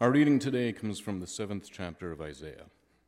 Our reading today comes from the 7th chapter of Isaiah.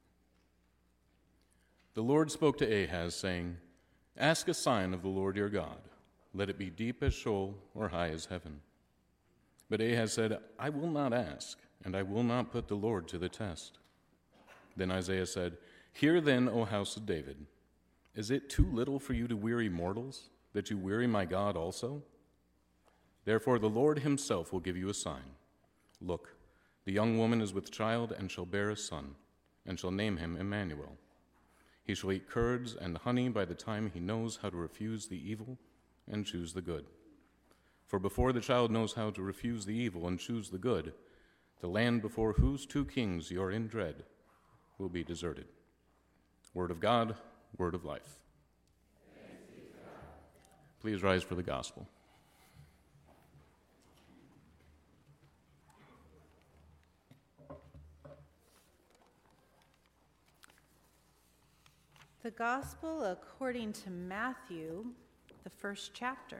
The Lord spoke to Ahaz, saying, "Ask a sign of the Lord your God. Let it be deep as Sheol or high as heaven." But Ahaz said, "I will not ask, and I will not put the Lord to the test." Then Isaiah said, "Hear then, O house of David. Is it too little for you to weary mortals, that you weary my God also? Therefore the Lord himself will give you a sign. Look, the young woman is with child and shall bear a son, and shall name him Emmanuel. He shall eat curds and honey by the time he knows how to refuse the evil and choose the good. For before the child knows how to refuse the evil and choose the good, the land before whose 2 kings you are in dread will be deserted." Word of God, word of life. Please rise for the gospel. The Gospel according to Matthew, the 1st chapter.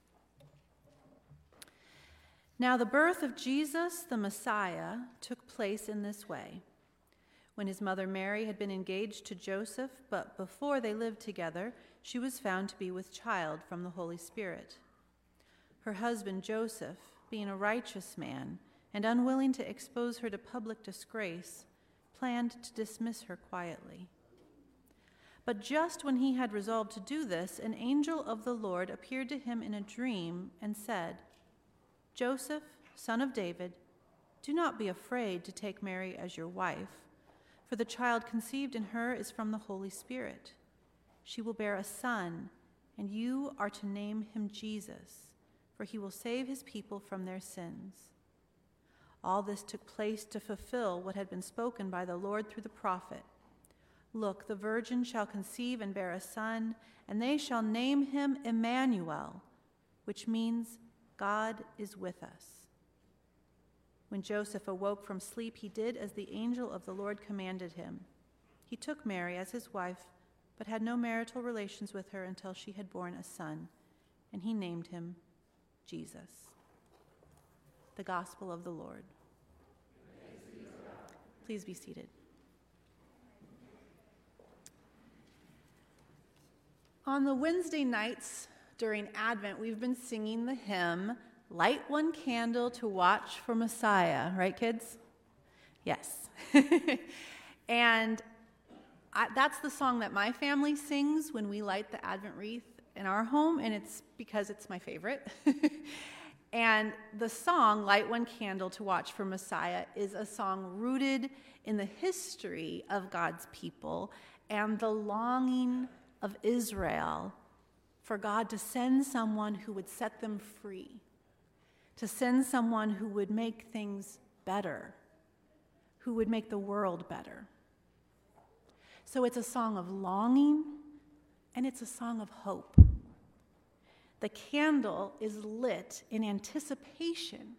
Now the birth of Jesus, the Messiah, took place in this way. When his mother Mary had been engaged to Joseph, but before they lived together, she was found to be with child from the Holy Spirit. Her husband Joseph, being a righteous man and unwilling to expose her to public disgrace, planned to dismiss her quietly. But just when he had resolved to do this, an angel of the Lord appeared to him in a dream and said, "Joseph, son of David, do not be afraid to take Mary as your wife, for the child conceived in her is from the Holy Spirit. She will bear a son, and you are to name him Jesus, for he will save his people from their sins." All this took place to fulfill what had been spoken by the Lord through the prophet. "Look, the virgin shall conceive and bear a son, and they shall name him Emmanuel," which means God is with us. When Joseph awoke from sleep, he did as the angel of the Lord commanded him. He took Mary as his wife, but had no marital relations with her until she had borne a son, and he named him Jesus. The Gospel of the Lord. Please be seated. On the Wednesday nights during Advent, we've been singing the hymn, "Light One Candle to Watch for Messiah." Right, kids? Yes. And that's the song that my family sings when we light the Advent wreath in our home, and it's because it's my favorite. And the song, "Light One Candle to Watch for Messiah," is a song rooted in the history of God's people and the longing of Israel for God to send someone who would set them free, to send someone who would make things better, who would make the world better. So it's a song of longing, and it's a song of hope. The candle is lit in anticipation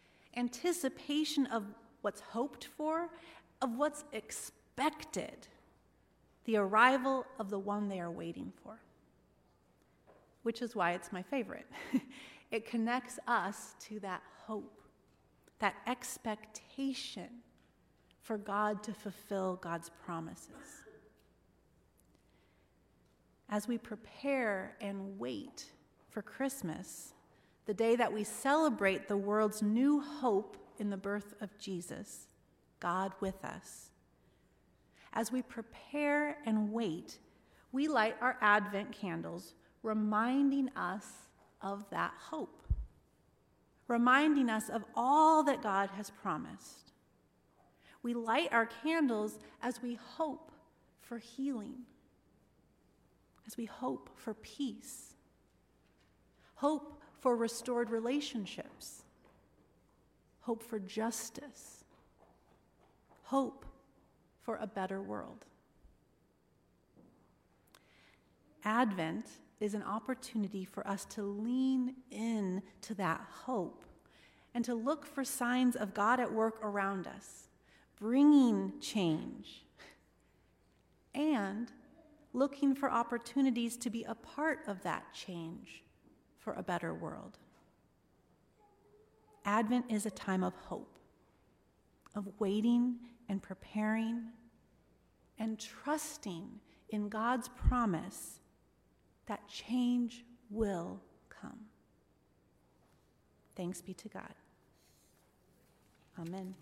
of what's hoped for, of what's expected, the arrival of the one they are waiting for, which is why it's my favorite. It connects us to that hope, that expectation for God to fulfill God's promises. As we prepare and wait for Christmas, the day that we celebrate the world's new hope in the birth of Jesus, God with us, as we prepare and wait, we light our Advent candles, reminding us of that hope, reminding us of all that God has promised. We light our candles as we hope for healing, as we hope for peace, hope for restored relationships, hope for justice, hope for a better world. Advent is an opportunity for us to lean in to that hope and to look for signs of God at work around us, bringing change, and looking for opportunities to be a part of that change for a better world. Advent is a time of hope of waiting and preparing and trusting in God's promise that change will come. Thanks be to God. Amen.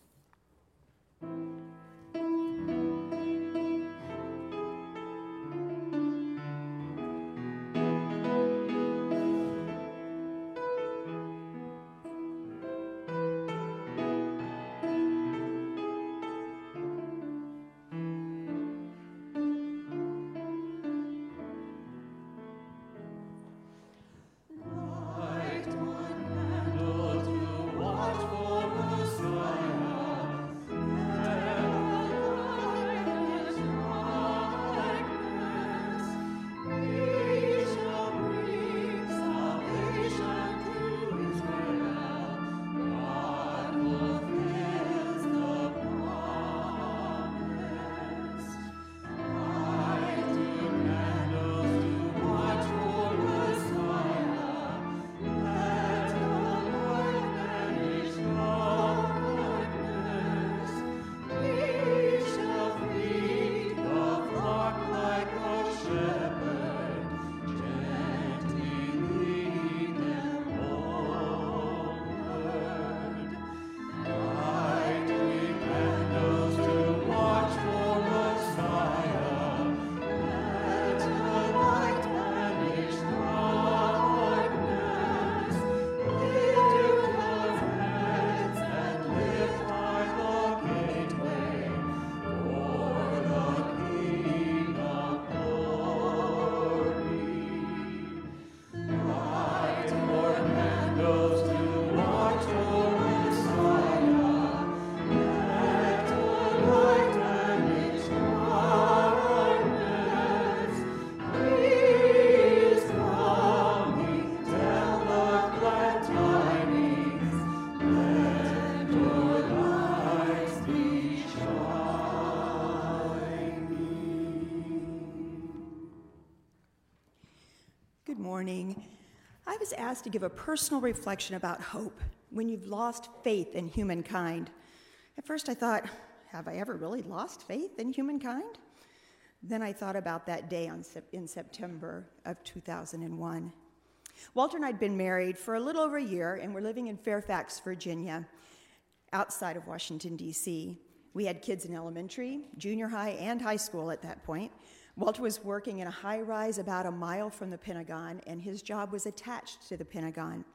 Good morning. I was asked to give a personal reflection about hope when you've lost faith in humankind. At first I thought, have I ever really lost faith in humankind? Then I thought about that day in September of 2001. Walter and I had been married for a little over a year, and we're living in Fairfax, Virginia, outside of Washington, D.C. We had kids in elementary, junior high, and high school at that point. Walter was working in a high-rise about a mile from the Pentagon, and his job was attached to the Pentagon.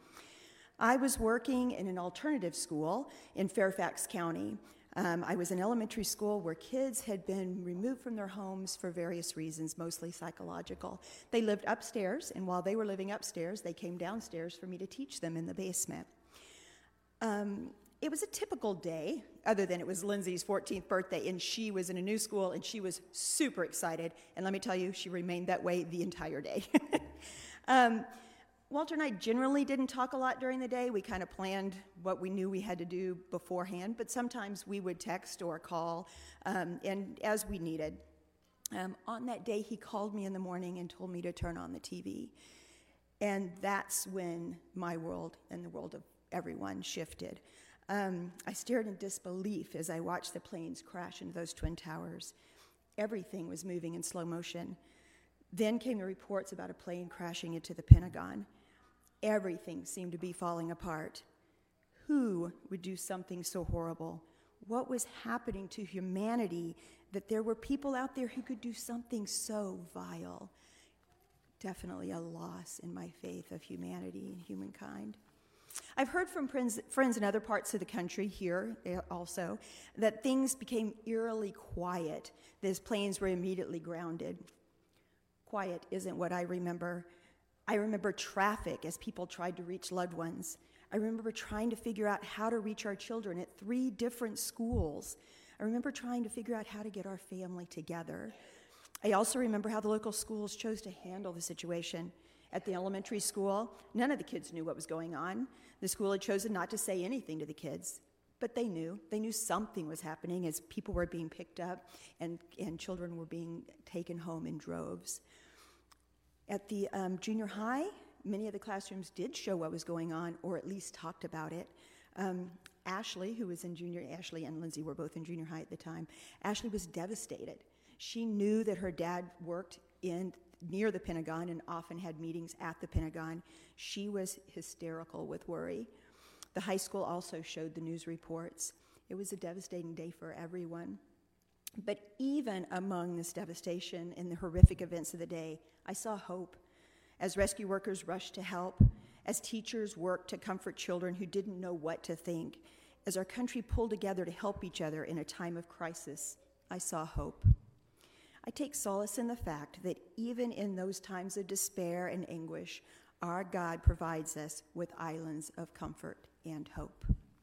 I was working in an alternative school in Fairfax County. I was in elementary school where kids had been removed from their homes for various reasons, mostly psychological. They lived upstairs, and while they were living upstairs, they came downstairs for me to teach them in the basement. It was a typical day, other than it was Lindsay's 14th birthday, and she was in a new school, and she was super excited. And let me tell you, she remained that way the entire day. Walter and I generally didn't talk a lot during the day. We kind of planned what we knew we had to do beforehand, but sometimes we would text or call, and as we needed. On that day, he called me in the morning and told me to turn on the TV. And that's when my world and the world of everyone shifted. I stared in disbelief as I watched the planes crash into those twin towers. Everything was moving in slow motion. Then came the reports about a plane crashing into the Pentagon. Everything seemed to be falling apart. Who would do something so horrible? What was happening to humanity that there were people out there who could do something so vile? Definitely a loss in my faith of humanity and humankind. I've heard from friends in other parts of the country here also that things became eerily quiet. Those planes were immediately grounded. Quiet isn't what I remember. I remember traffic as people tried to reach loved ones. I remember trying to figure out how to reach our children at 3 different schools. I remember trying to figure out how to get our family together. I also remember how the local schools chose to handle the situation. At the elementary school, none of the kids knew what was going on. The school had chosen not to say anything to the kids, but they knew. They knew something was happening as people were being picked up and children were being taken home in droves. At the junior high, many of the classrooms did show what was going on, or at least talked about it. Ashley, who was in Ashley and Lindsay were both in junior high at the time. Ashley was devastated. She knew that her dad worked near the Pentagon and often had meetings at the Pentagon. She was hysterical with worry. The high school also showed the news reports. It was a devastating day for everyone. But even among this devastation and the horrific events of the day, I saw hope. As rescue workers rushed to help, as teachers worked to comfort children who didn't know what to think, as our country pulled together to help each other in a time of crisis, I saw hope. I take solace in the fact that even in those times of despair and anguish, our God provides us with islands of comfort and hope.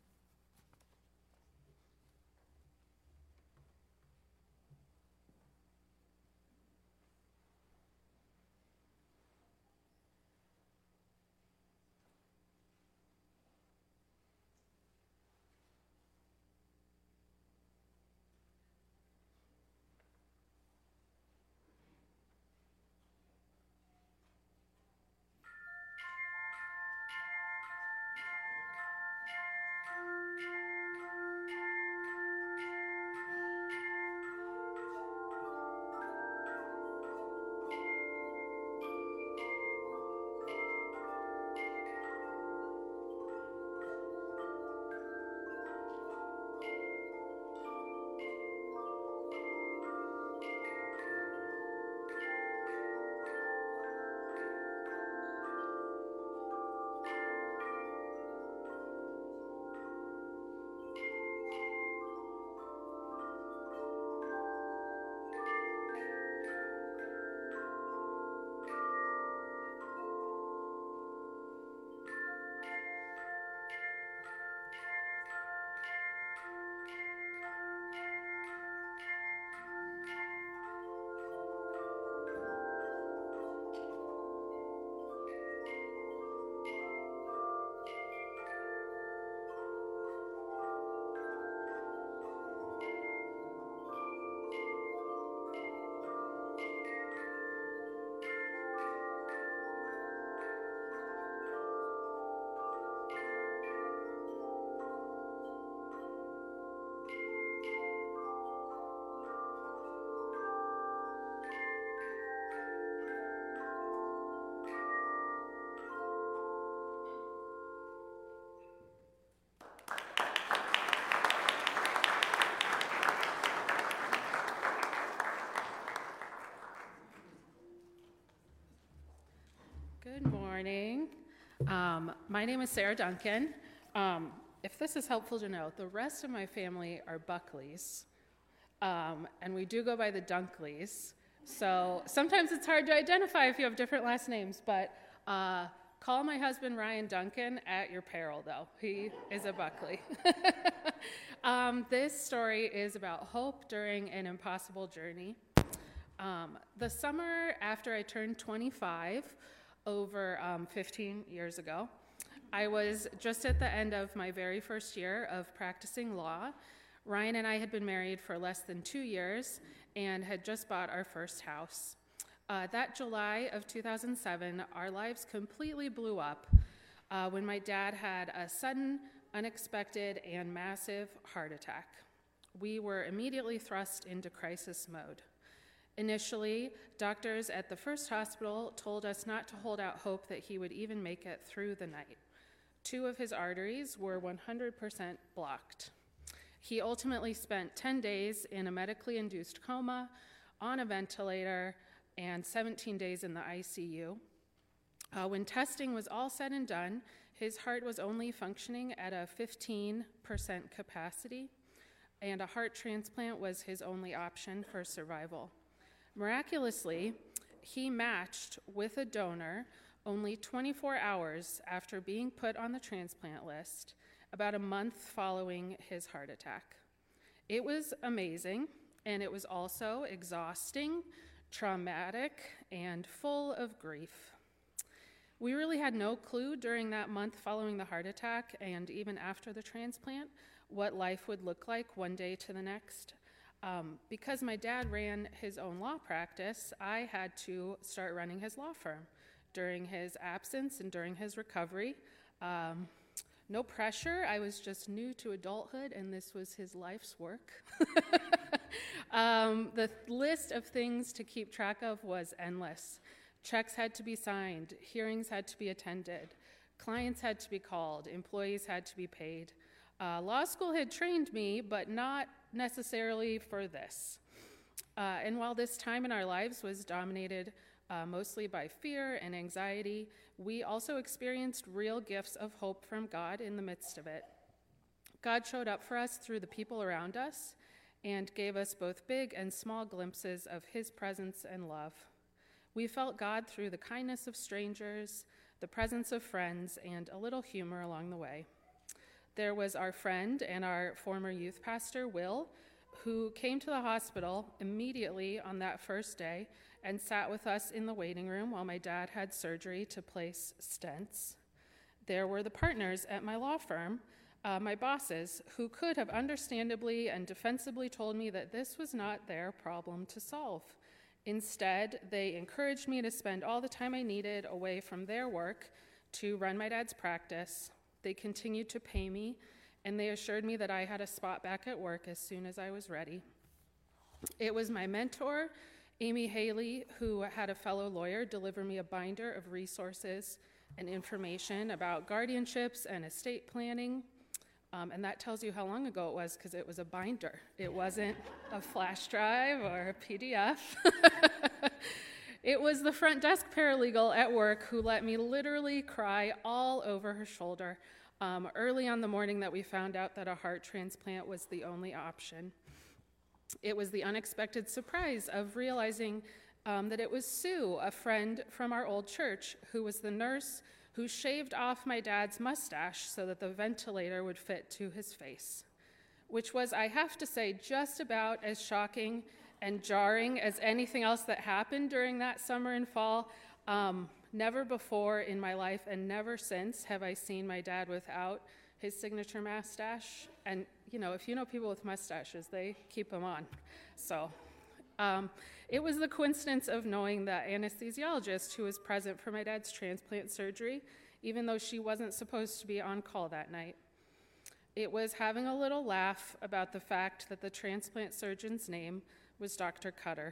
Good morning. My name is Sarah Duncan. If this is helpful to know, the rest of my family are Buckleys, and we do go by the Dunkleys. So sometimes it's hard to identify if you have different last names, but call my husband Ryan Duncan at your peril, though. He is a Buckley. This story is about hope during an impossible journey. The summer after I turned 25, over 15 years ago, I was just at the end of my very first year of practicing law. Ryan and I had been married for less than 2 years and had just bought our first house. That July of 2007, our lives completely blew up when my dad had a sudden, unexpected, and massive heart attack. We were immediately thrust into crisis mode. Initially, doctors at the first hospital told us not to hold out hope that he would even make it through the night. 2 of his arteries were 100% blocked. He ultimately spent 10 days in a medically induced coma, on a ventilator, and 17 days in the ICU. When testing was all said and done, his heart was only functioning at a 15% capacity, and a heart transplant was his only option for survival. Miraculously, he matched with a donor only 24 hours after being put on the transplant list, about a month following his heart attack. It was amazing, and it was also exhausting, traumatic, and full of grief. We really had no clue during that month following the heart attack, and even after the transplant, what life would look like one day to the next. Because my dad ran his own law practice, I had to start running his law firm during his absence and during his recovery. No pressure. I was just new to adulthood, and this was his life's work. The list of things to keep track of was endless. Checks had to be signed, hearings had to be attended, clients had to be called, employees had to be paid. Law school had trained me, but not necessarily for this. And while this time in our lives was dominated mostly by fear and anxiety, we also experienced real gifts of hope from God in the midst of it. God showed up for us through the people around us and gave us both big and small glimpses of his presence and love. We felt God through the kindness of strangers, the presence of friends, and a little humor along the way. There was our friend and our former youth pastor, Will, who came to the hospital immediately on that first day and sat with us in the waiting room while my dad had surgery to place stents. There were the partners at my law firm, my bosses, who could have understandably and defensively told me that this was not their problem to solve. Instead, they encouraged me to spend all the time I needed away from their work to run my dad's practice. They continued to pay me, and they assured me that I had a spot back at work as soon as I was ready. It was my mentor, Amy Haley, who had a fellow lawyer deliver me a binder of resources and information about guardianships and estate planning. And that tells you how long ago it was, because it was a binder. It wasn't a flash drive or a PDF. It was the front desk paralegal at work who let me literally cry all over her shoulder early on the morning that we found out that a heart transplant was the only option. It was the unexpected surprise of realizing that it was Sue, a friend from our old church, who was the nurse who shaved off my dad's mustache so that the ventilator would fit to his face, which was, I have to say, just about as shocking and jarring as anything else that happened during that summer and fall. Never before in my life and never since have I seen my dad without his signature mustache. And, you know, if you know people with mustaches, they keep them on. So it was the coincidence of knowing the anesthesiologist who was present for my dad's transplant surgery, even though she wasn't supposed to be on call that night. It was having a little laugh about the fact that the transplant surgeon's name was Dr. Cutter.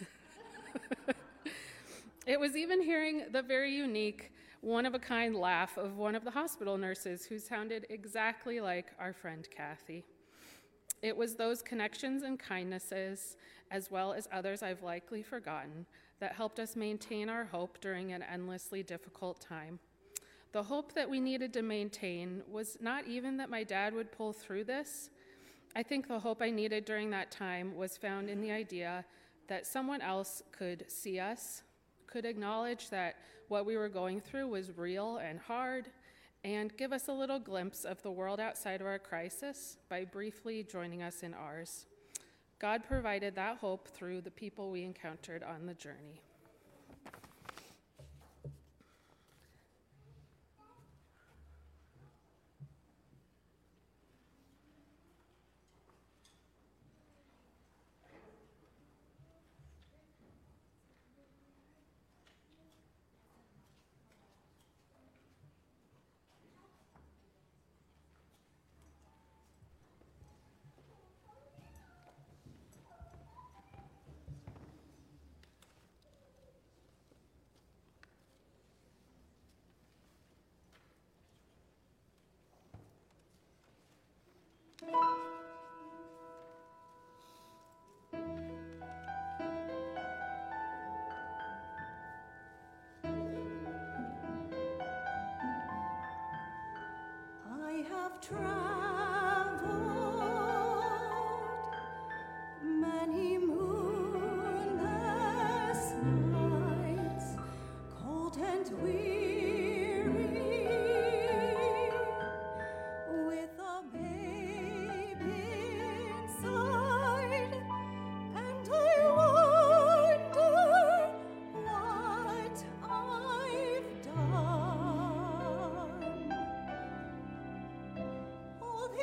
It was even hearing the very unique, one-of-a-kind laugh of one of the hospital nurses who sounded exactly like our friend Kathy. It was those connections and kindnesses, as well as others I've likely forgotten, that helped us maintain our hope during an endlessly difficult time. The hope that we needed to maintain was not even that my dad would pull through this. I think the hope I needed during that time was found in the idea that someone else could see us, could acknowledge that what we were going through was real and hard, and give us a little glimpse of the world outside of our crisis by briefly joining us in ours. God provided that hope through the people we encountered on the journey. I have traveled many moonless nights, cold and weary, with a babe inside, and I wonder what I've done. All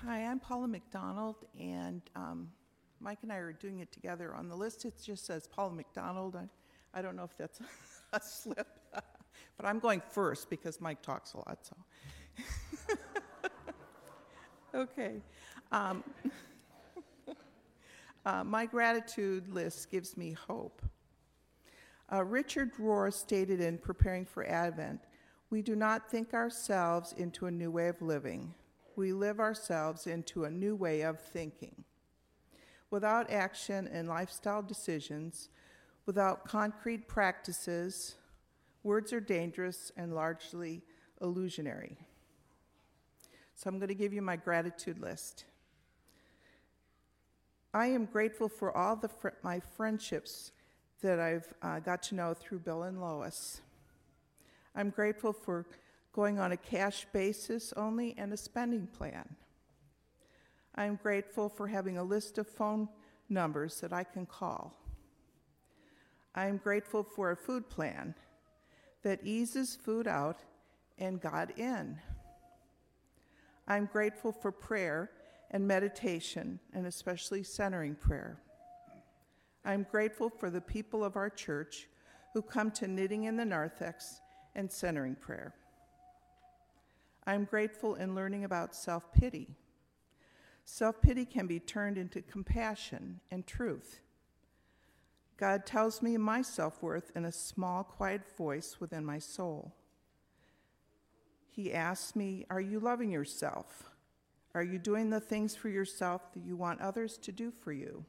Hi, I'm Paula McDonald, and Mike and I are doing it together. On the list, it just says Paula McDonald. I don't know if that's a slip, but I'm going first because Mike talks a lot, so. Okay. My gratitude list gives me hope. Richard Rohr stated in Preparing for Advent, "We do not think ourselves into a new way of living. We live ourselves into a new way of thinking. Without action and lifestyle decisions, without concrete practices, words are dangerous and largely illusionary." So I'm going to give you my gratitude list. I am grateful for all my friendships that I've got to know through Bill and Lois. I'm grateful for going on a cash basis only and a spending plan. I'm grateful for having a list of phone numbers that I can call. I'm grateful for a food plan that eases food out and God in. I'm grateful for prayer and meditation, and especially centering prayer. I'm grateful for the people of our church who come to Knitting in the Narthex and centering prayer. I'm grateful in learning about self-pity. Self-pity can be turned into compassion and truth. God tells me my self-worth in a small, quiet voice within my soul. He asks me, "Are you loving yourself? Are you doing the things for yourself that you want others to do for you?"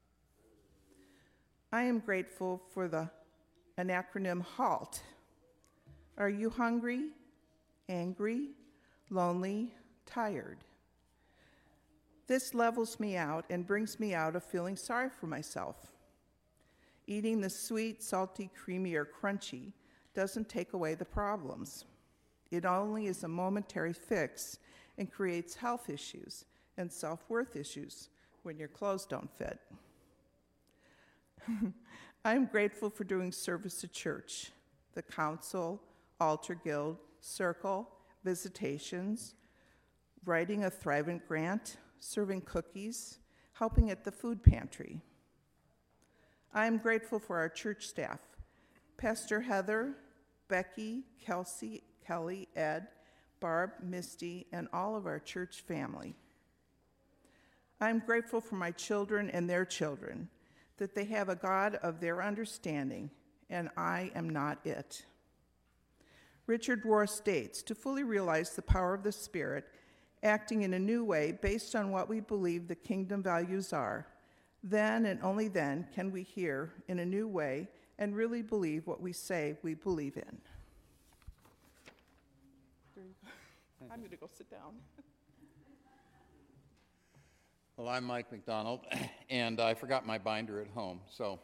I am grateful for an acronym HALT. Are you hungry, angry, lonely, tired? This levels me out and brings me out of feeling sorry for myself. Eating the sweet, salty, creamy, or crunchy doesn't take away the problems. It only is a momentary fix and creates health issues and self-worth issues when your clothes don't fit. I'm grateful for doing service at church, the council, altar guild, circle, visitations, writing a Thrivent grant, serving cookies, helping at the food pantry. I am grateful for our church staff, Pastor Heather, Becky, Kelsey, Kelly, Ed, Barb, Misty, and all of our church family. I'm grateful for my children and their children, that they have a God of their understanding, and I am not it. Richard Rohr states, "To fully realize the power of the Spirit, acting in a new way based on what we believe the kingdom values are, then and only then can we hear in a new way and really believe what we say we believe in." I'm going to go sit down. Well, I'm Mike McDonald, and I forgot my binder at home. So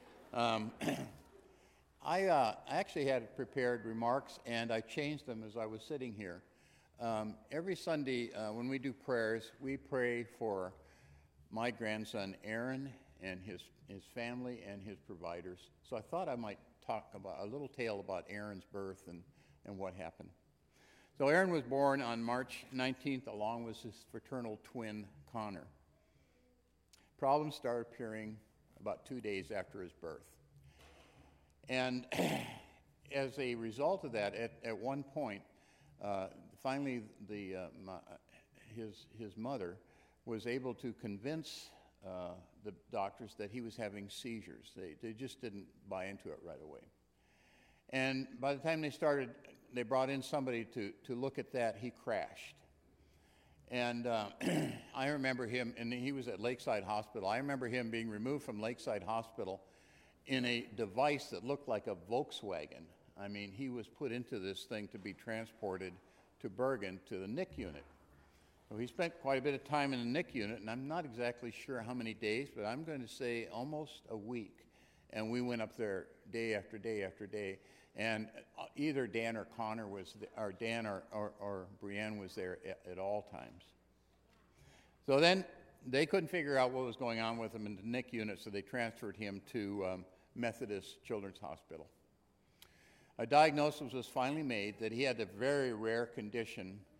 I actually had prepared remarks, and I changed them as I was sitting here. Every Sunday when we do prayers, we pray for my grandson Aaron and his family and his providers. So I thought I might talk about a little tale about Aaron's birth and what happened. So Aaron was born on March 19th along with his fraternal twin Connor. Problems started appearing about 2 days after his birth. And as a result of that, at one point, finally his mother was able to convince the doctors that he was having seizures. They just didn't buy into it right away. And by the time they brought in somebody to look at that, he crashed. And I remember him, and he was at Lakeside Hospital. I remember him being removed from Lakeside Hospital in a device that looked like a Volkswagen. I mean, he was put into this thing to be transported to Bergen to the NIC unit. So he spent quite a bit of time in the NIC unit, and I'm not exactly sure how many days, but I'm going to say almost a week. And we went up there day after day after day. And either Dan or Connor was, or Dan or Brienne was there at all times. So then they couldn't figure out what was going on with him in the NIC unit, so they transferred him to Methodist Children's Hospital. A diagnosis was finally made that he had a very rare condition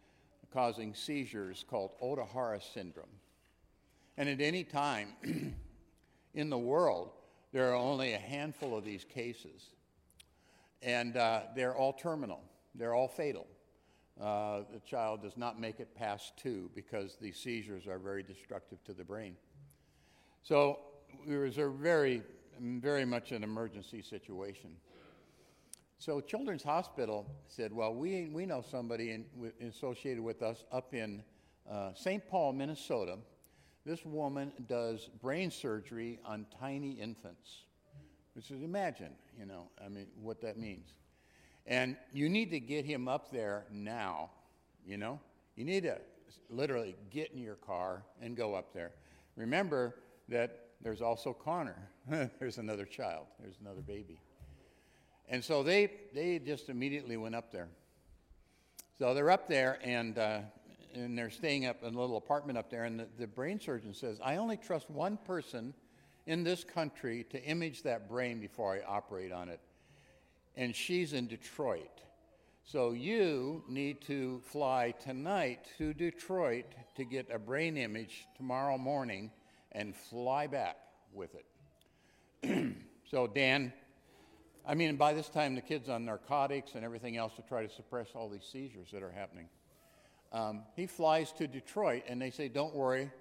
causing seizures called Ohtahara syndrome. And at any time in the world, there are only a handful of these cases. And they're all terminal. They're all fatal. The child does not make it past 2 because the seizures are very destructive to the brain. So it was a very, very much an emergency situation. So Children's Hospital said, well, we know somebody associated with us up in St. Paul, Minnesota. This woman does brain surgery on tiny infants. Which is, imagine, what that means. And you need to get him up there now, You need to literally get in your car and go up there. Remember that there's also Connor. There's another child. There's another baby. And so they just immediately went up there. So they're up there, and they're staying up in a little apartment up there, and the brain surgeon says, I only trust one person in this country to image that brain before I operate on it. And she's in Detroit. So you need to fly tonight to Detroit to get a brain image tomorrow morning and fly back with it. So Dan, by this time the kid's on narcotics and everything else to try to suppress all these seizures that are happening. He flies to Detroit, and they say, don't worry,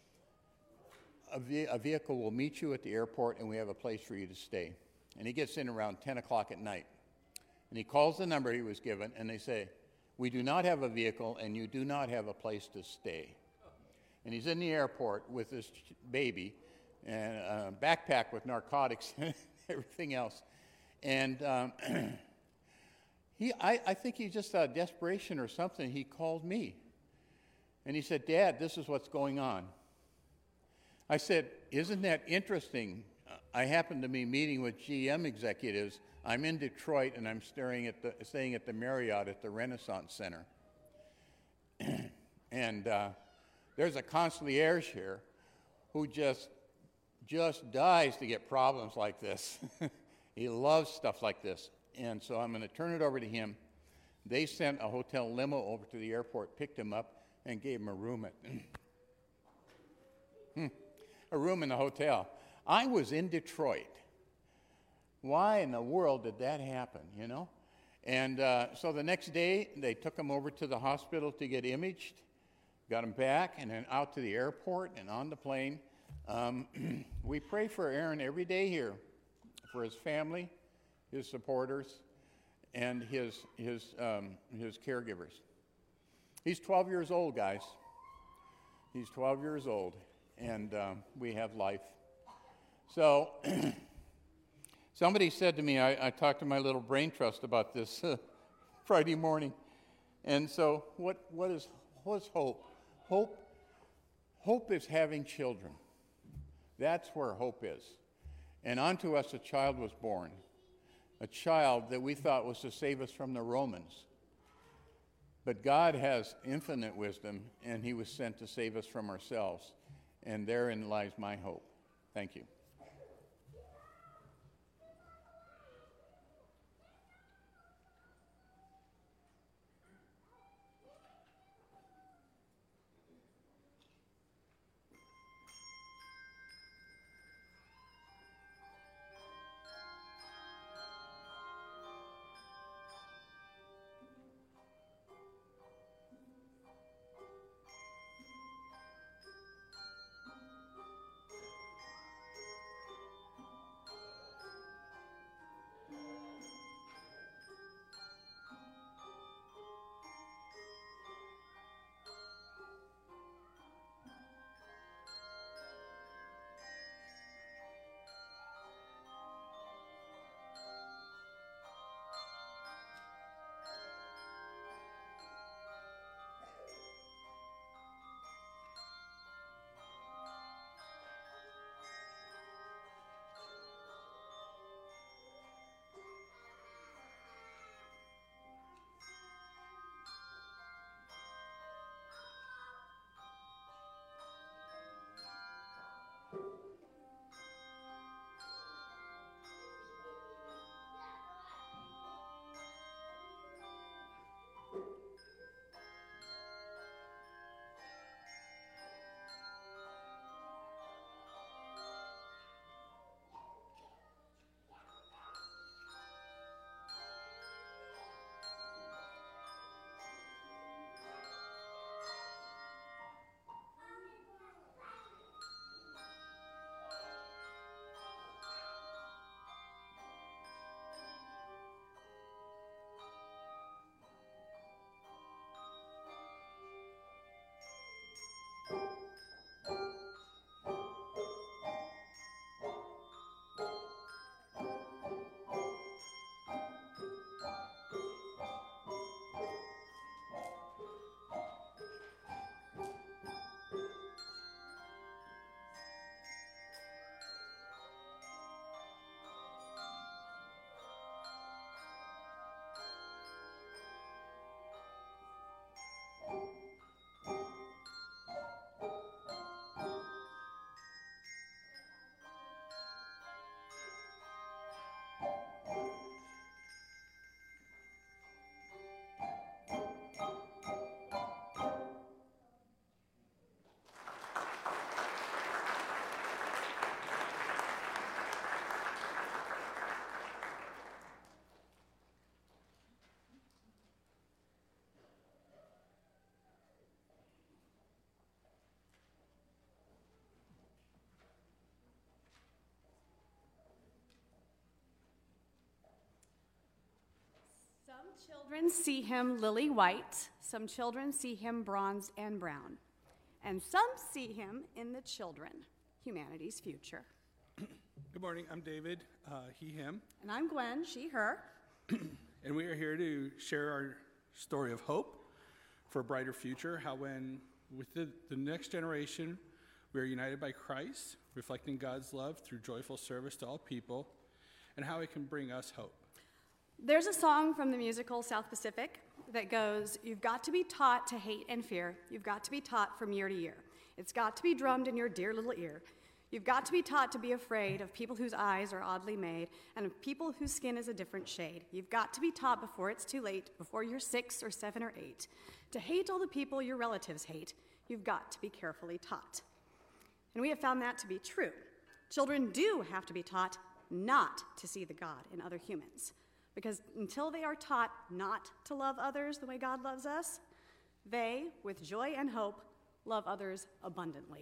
a vehicle will meet you at the airport, and we have a place for you to stay. And he gets in around 10 o'clock at night. And he calls the number he was given, and they say, we do not have a vehicle, and you do not have a place to stay. And he's in the airport with this baby, and a backpack with narcotics and everything else. And I think he just out of desperation or something, he called me. And he said, Dad, this is what's going on. I said, isn't that interesting? I happen to be meeting with GM executives. I'm in Detroit, and I'm staying at the Marriott at the Renaissance Center. And there's a concierge here who just dies to get problems like this. He loves stuff like this. And so I'm going to turn it over to him. They sent a hotel limo over to the airport, picked him up, and gave him a room in the hotel. I was in Detroit. Why in the world did that happen, And so the next day, they took him over to the hospital to get imaged, got him back, and then out to the airport and on the plane. We pray for Aaron every day here, for his family, his supporters, and his caregivers. He's 12 years old, guys. He's 12 years old, and we have life. So somebody said to me, I talked to my little brain trust about this Friday morning. And so what is hope? Hope is having children. That's where hope is. And unto us a child was born, a child that we thought was to save us from the Romans. But God has infinite wisdom, and he was sent to save us from ourselves. And therein lies my hope. Thank you. children see him lily white, some children see him bronze and brown, and some see him in the children, humanity's future. Good morning, I'm David, he, him, And I'm Gwen, she, her. and we are here to share our story of hope for a brighter future, how when with the next generation we are united by Christ, reflecting God's love through joyful service to all people, and how it can bring us hope. There's a song from the musical South Pacific that goes, "You've got to be taught to hate and fear. You've got to be taught from year to year. It's got to be drummed in your dear little ear. You've got to be taught to be afraid of people whose eyes are oddly made and of people whose skin is a different shade. You've got to be taught before it's too late, before you're 6 or 7 or 8, to hate all the people your relatives hate. You've got to be carefully taught." And we have found that to be true. Children do have to be taught not to see the God in other humans, because until they are taught not to love others the way God loves us, they, with joy and hope, love others abundantly.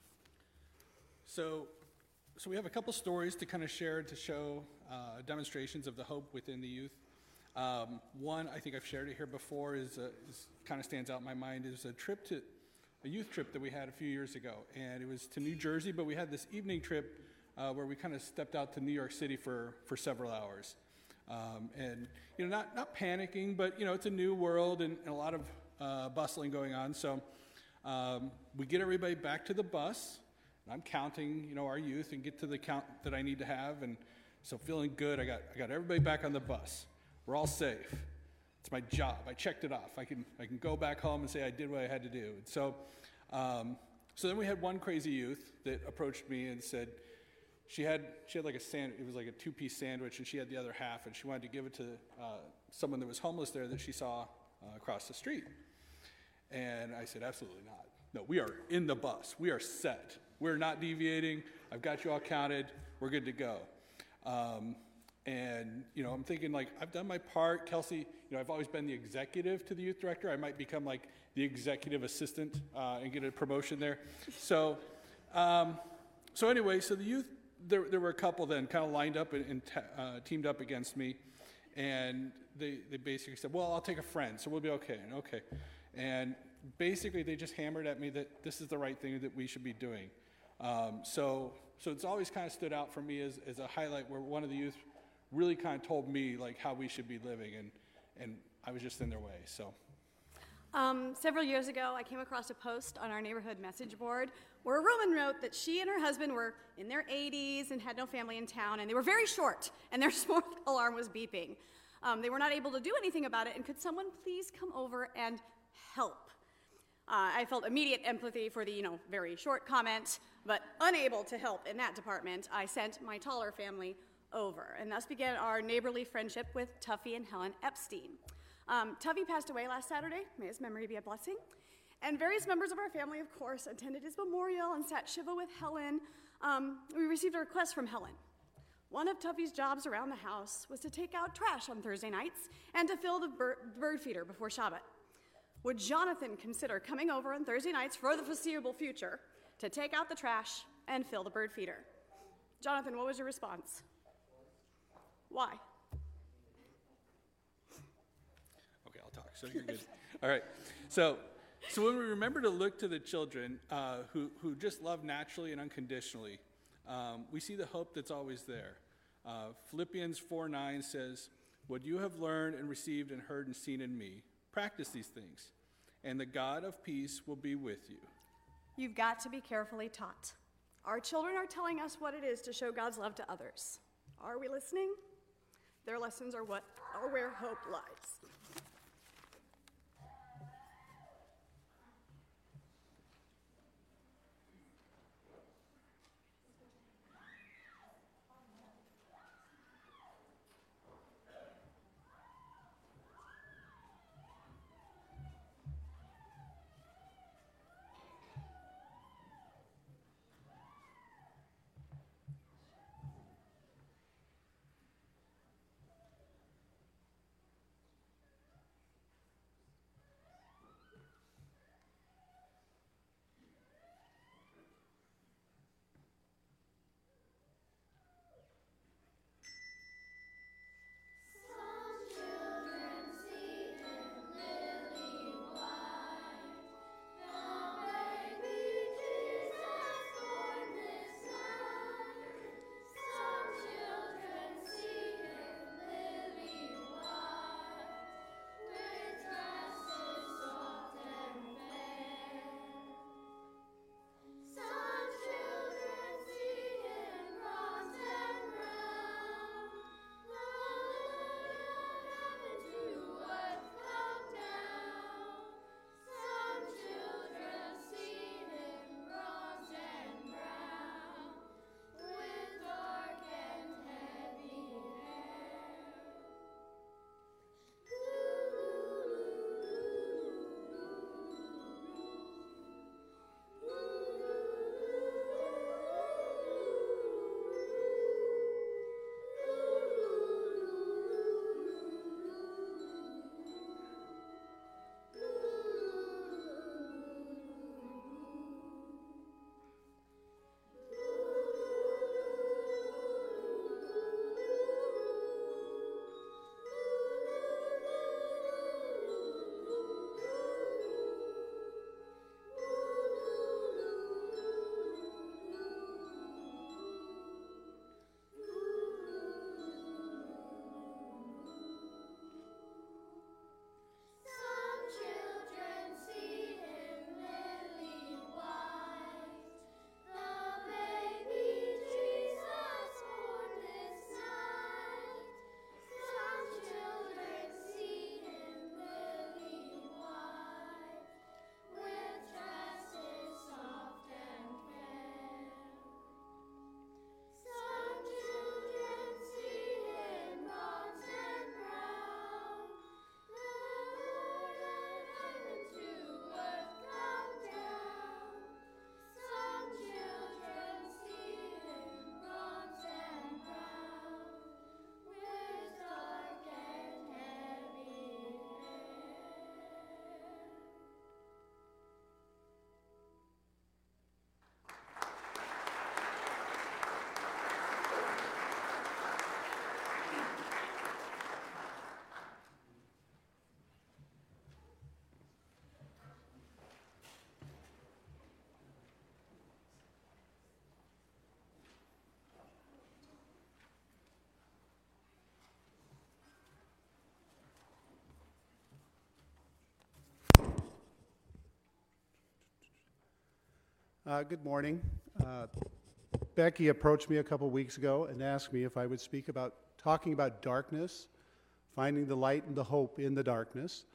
So we have a couple stories to kind of share to show demonstrations of the hope within the youth. One, I think I've shared it here before, is kind of stands out in my mind, is a youth trip that we had a few years ago, and it was to New Jersey, but we had this evening trip where we kind of stepped out to New York City for several hours. And, not panicking, but, it's a new world and a lot of bustling going on. So we get everybody back to the bus, and I'm counting, our youth and get to the count that I need to have. And so feeling good, I got everybody back on the bus. We're all safe. It's my job. I checked it off. I can go back home and say I did what I had to do. And so then we had one crazy youth that approached me and said, She had like a sandwich. It was like a 2-piece sandwich, and she had the other half, and she wanted to give it to someone that was homeless there that she saw across the street. And I said, absolutely not. No, we are in the bus. We are set. We're not deviating. I've got you all counted. We're good to go. And I'm thinking, like, I've done my part. Kelsey, I've always been the executive to the youth director. I might become like the executive assistant and get a promotion there. So anyway, so the youth. There were a couple then kind of lined up and teamed up against me, and they basically said, well, I'll take a friend, so we'll be okay. And basically they just hammered at me that this is the right thing that we should be doing. So it's always kind of stood out for me as a highlight where one of the youth really kind of told me like how we should be living, and I was just in their way. So. Several years ago, I came across a post on our neighborhood message board where a woman wrote that she and her husband were in their 80s and had no family in town, and they were very short, and their smoke alarm was beeping. They were not able to do anything about it, and could someone please come over and help? I felt immediate empathy for the, very short comment, but unable to help in that department, I sent my taller family over, and thus began our neighborly friendship with Tuffy and Helen Epstein. Tuffy passed away last Saturday, may his memory be a blessing, and various members of our family, of course, attended his memorial and sat Shiva with Helen. We received a request from Helen. One of Tuffy's jobs around the house was to take out trash on Thursday nights and to fill the bird feeder before Shabbat. Would Jonathan consider coming over on Thursday nights for the foreseeable future to take out the trash and fill the bird feeder? Jonathan, what was your response? Why? So you're good. All right. So when we remember to look to the children who just love naturally and unconditionally, we see the hope that's always there. Philippians 4:9 says, "What you have learned and received and heard and seen in me, practice these things, and the God of peace will be with you." You've got to be carefully taught. Our children are telling us what it is to show God's love to others. Are we listening? Their lessons are where hope lies. Good morning. Becky approached me a couple weeks ago and asked me if I would speak about talking about darkness, finding the light and the hope in the darkness.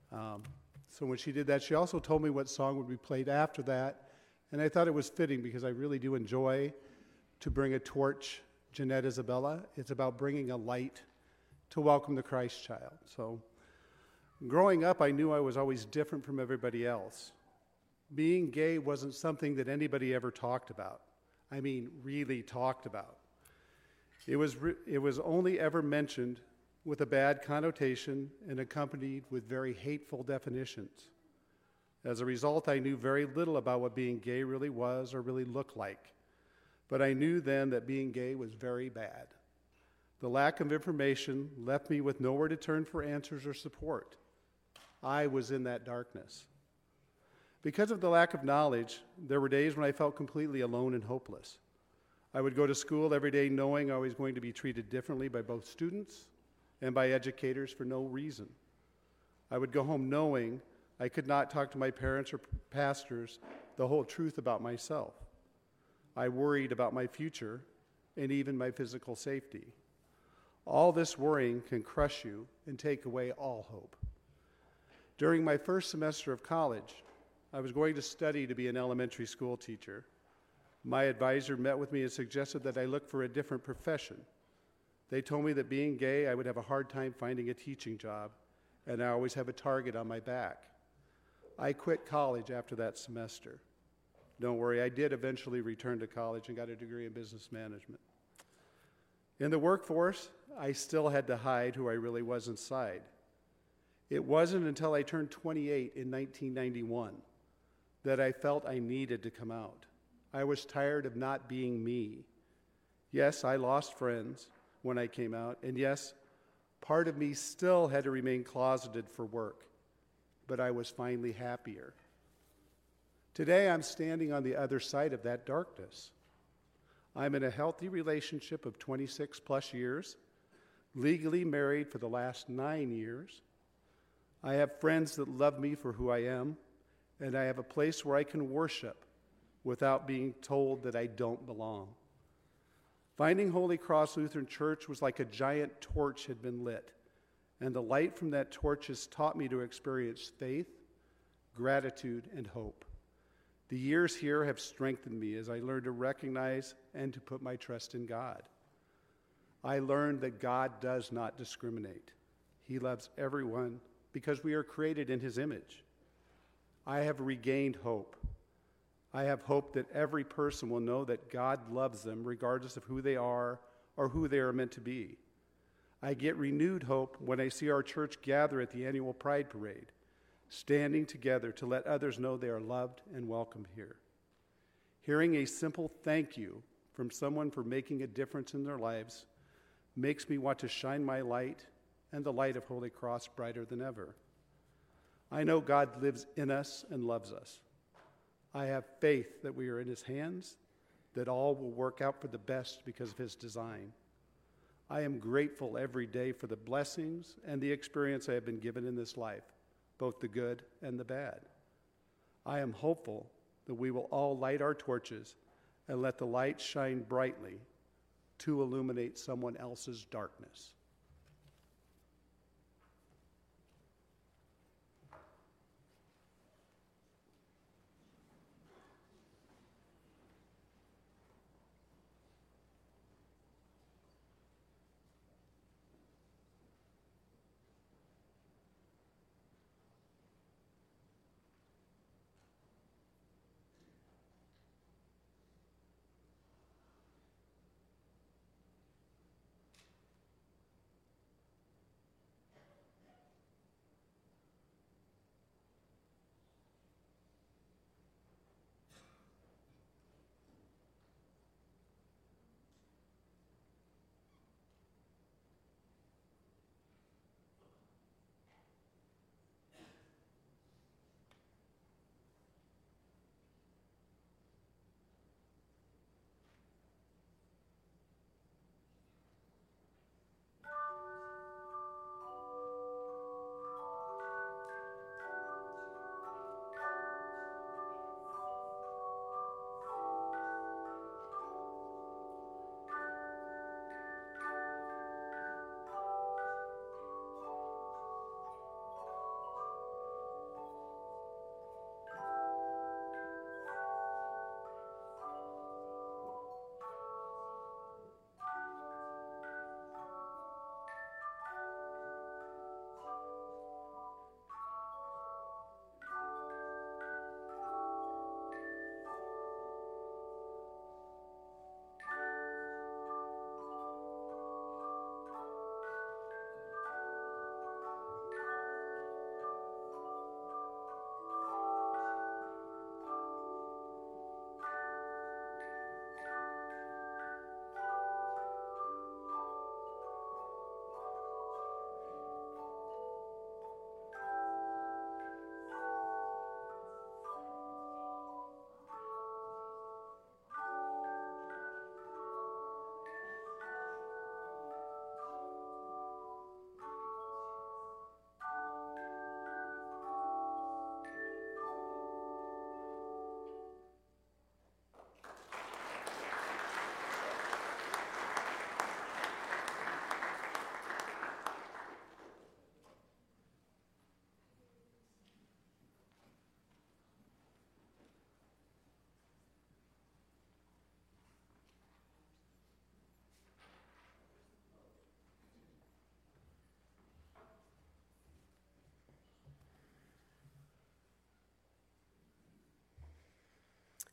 So when she did that, she also told me what song would be played after that, and I thought it was fitting because I really do enjoy to bring a torch, Jeanette Isabella. It's about bringing a light to welcome the Christ child. So growing up, I knew I was always different from everybody else. Being gay wasn't something that anybody ever talked about. I mean, really talked about. It was only ever mentioned with a bad connotation and accompanied with very hateful definitions. As a result, I knew very little about what being gay really was or really looked like. But I knew then that being gay was very bad. The lack of information left me with nowhere to turn for answers or support. I was in that darkness. Because of the lack of knowledge, there were days when I felt completely alone and hopeless. I would go to school every day knowing I was going to be treated differently by both students and by educators for no reason. I would go home knowing I could not talk to my parents or pastors the whole truth about myself. I worried about my future and even my physical safety. All this worrying can crush you and take away all hope. During my first semester of college, I was going to study to be an elementary school teacher. My advisor met with me and suggested that I look for a different profession. They told me that being gay, I would have a hard time finding a teaching job, and I always have a target on my back. I quit college after that semester. Don't worry, I did eventually return to college and got a degree in business management. In the workforce, I still had to hide who I really was inside. It wasn't until I turned 28 in 1991 that I felt I needed to come out. I was tired of not being me. Yes, I lost friends when I came out, and yes, part of me still had to remain closeted for work, but I was finally happier. Today, I'm standing on the other side of that darkness. I'm in a healthy relationship of 26 plus years, legally married for the last 9 years. I have friends that love me for who I am, and I have a place where I can worship without being told that I don't belong. Finding Holy Cross Lutheran Church was like a giant torch had been lit, and the light from that torch has taught me to experience faith, gratitude, and hope. The years here have strengthened me as I learned to recognize and to put my trust in God. I learned that God does not discriminate. He loves everyone because we are created in His image. I have regained hope. I have hope that every person will know that God loves them regardless of who they are or who they are meant to be. I get renewed hope when I see our church gather at the annual Pride Parade, standing together to let others know they are loved and welcomed here. Hearing a simple thank you from someone for making a difference in their lives makes me want to shine my light and the light of Holy Cross brighter than ever. I know God lives in us and loves us. I have faith that we are in His hands, that all will work out for the best because of His design. I am grateful every day for the blessings and the experience I have been given in this life, both the good and the bad. I am hopeful that we will all light our torches and let the light shine brightly to illuminate someone else's darkness.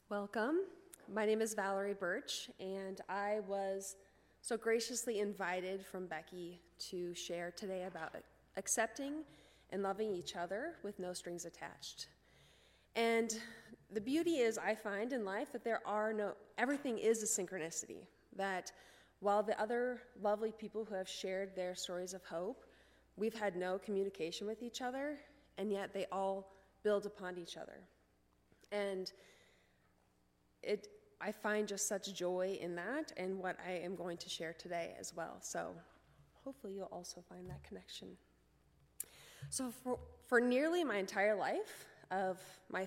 Welcome. My name is Valerie Birch, and I was so graciously invited from Becky to share today about accepting and loving each other with no strings attached. And the beauty is, I find in life that everything is a synchronicity, that while the other lovely people who have shared their stories of hope, we've had no communication with each other, and yet they all build upon each other. And I find just such joy in that and what I am going to share today as well. So hopefully you'll also find that connection. So for nearly my entire life, of my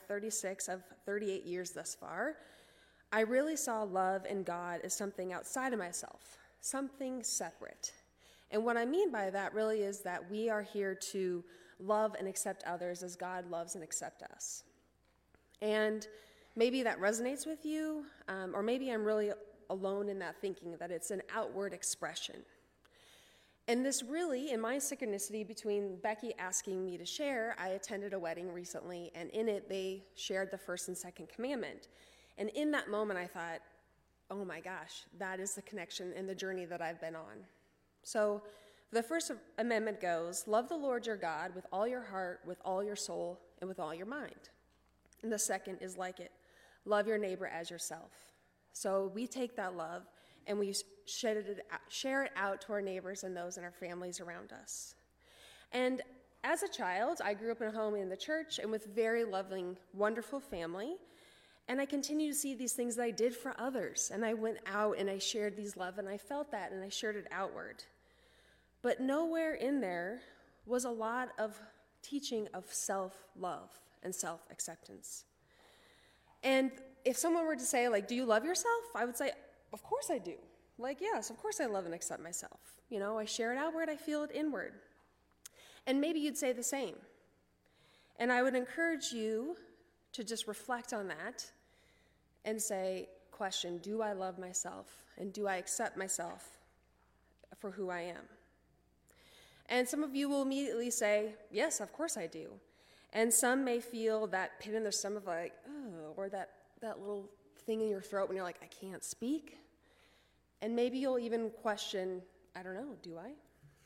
38 years thus far, I really saw love and God as something outside of myself, something separate. And what I mean by that really is that we are here to love and accept others as God loves and accepts us. And maybe that resonates with you, or maybe I'm really alone in that thinking, that it's an outward expression. And this really, in my synchronicity between Becky asking me to share, I attended a wedding recently, and in it they shared the first and second commandment. And in that moment I thought, oh my gosh, that is the connection and the journey that I've been on. So the first amendment goes, love the Lord your God with all your heart, with all your soul, and with all your mind. And the second is like it. Love your neighbor as yourself. So we take that love and we share it out to our neighbors and those in our families around us. And as a child, I grew up in a home in the church and with very loving, wonderful family. And I continue to see these things that I did for others. And I went out and I shared these love and I felt that and I shared it outward. But nowhere in there was a lot of teaching of self-love and self-acceptance. And if someone were to say, like, do you love yourself? I would say, of course I do. Like, yes, of course I love and accept myself. You know, I share it outward, I feel it inward. And maybe you'd say the same. And I would encourage you to just reflect on that and question, do I love myself? And do I accept myself for who I am? And some of you will immediately say, yes, of course I do. And some may feel that pit in their stomach, like, oh, or that little thing in your throat when you're like, I can't speak. And maybe you'll even question, I don't know, do I?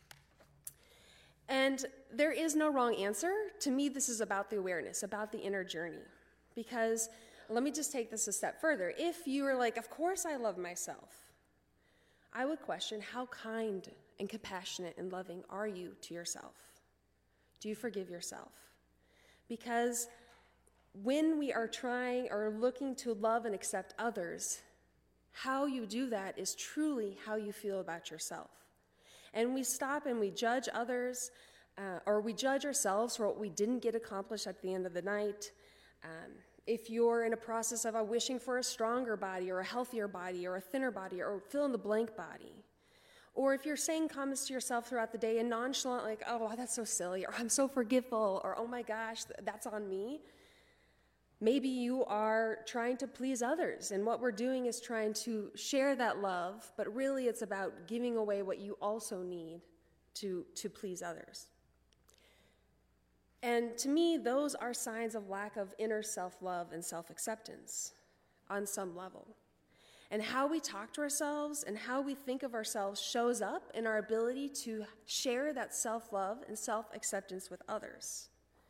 And there is no wrong answer. To me, this is about the awareness, about the inner journey. Because let me just take this a step further. If you are like, of course I love myself, I would question, how kind and compassionate and loving are you to yourself? Do you forgive yourself? Because when we are trying or looking to love and accept others, how you do that is truly how you feel about yourself. And we stop and we judge others, or we judge ourselves for what we didn't get accomplished at the end of the night. If you're in a process of wishing for a stronger body or a healthier body or a thinner body or fill in the blank body, or if you're saying comments to yourself throughout the day and nonchalant, like, oh, that's so silly, or I'm so forgetful, or oh my gosh, that's on me. Maybe you are trying to please others, and what we're doing is trying to share that love, but really it's about giving away what you also need to please others. And to me, those are signs of lack of inner self-love and self-acceptance on some level. And how we talk to ourselves and how we think of ourselves shows up in our ability to share that self-love and self-acceptance with others.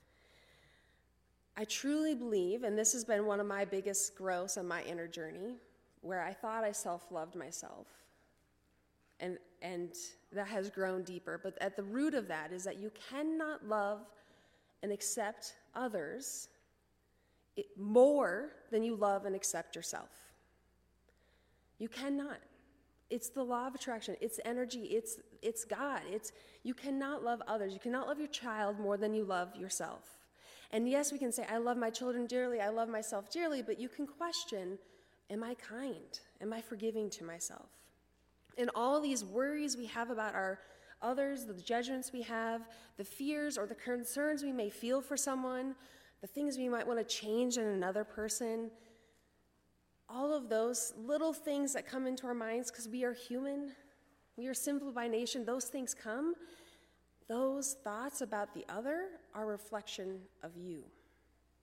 I truly believe, and this has been one of my biggest growths on my inner journey, where I thought I self-loved myself, and that has grown deeper. But at the root of that is that you cannot love and accept others more than you love and accept yourself. You cannot. It's the law of attraction. It's energy. It's God. You cannot love others. You cannot love your child more than you love yourself. And yes, we can say, I love my children dearly, I love myself dearly, but you can question, am I kind? Am I forgiving to myself? And all these worries we have about our others, the judgments we have, the fears or the concerns we may feel for someone, the things we might want to change in another person, all of those little things that come into our minds because we are human, we are sinful by nature, those things come. Those thoughts about the other are a reflection of you.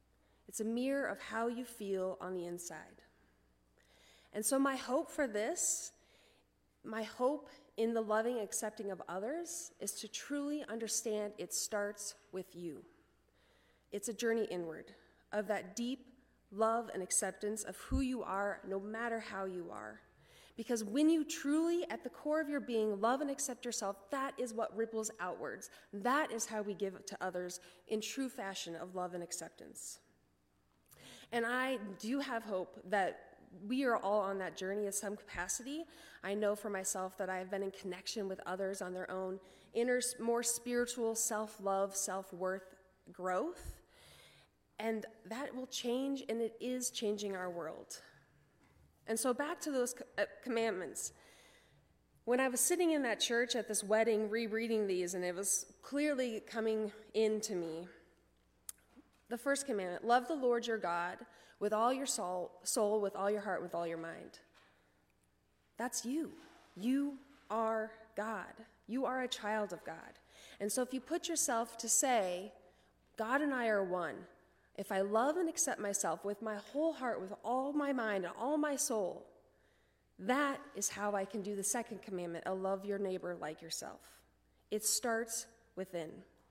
It's a mirror of how you feel on the inside. And so my hope for this, my hope in the loving and accepting of others, is to truly understand it starts with you. It's a journey inward of that deep love and acceptance of who you are, no matter how you are. Because when you truly, at the core of your being, love and accept yourself, that is what ripples outwards. That is how we give to others in true fashion of love and acceptance. And I do have hope that we are all on that journey in some capacity. I know for myself that I have been in connection with others on their own inner, more spiritual self-love, self-worth growth. And that will change, and it is changing our world. And so back to those commandments. When I was sitting in that church at this wedding rereading these, and it was clearly coming into me, the first commandment, love the Lord your God with all your soul, with all your heart, with all your mind. That's you. You are God. You are a child of God. And so if you put yourself to say, God and I are one, if I love and accept myself with my whole heart, with all my mind and all my soul, that is how I can do the second commandment, love your neighbor like yourself. It starts within.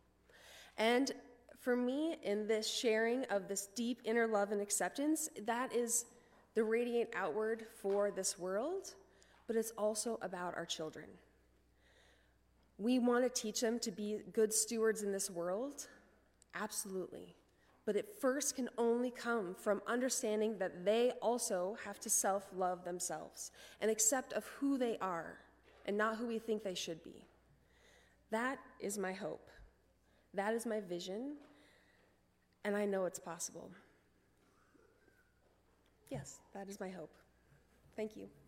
And for me, in this sharing of this deep inner love and acceptance, that is the radiate outward for this world, but it's also about our children. We want to teach them to be good stewards in this world, absolutely. But it first can only come from understanding that they also have to self-love themselves and accept of who they are and not who we think they should be. That is my hope. That is my vision, and I know it's possible. Yes, that is my hope. Thank you.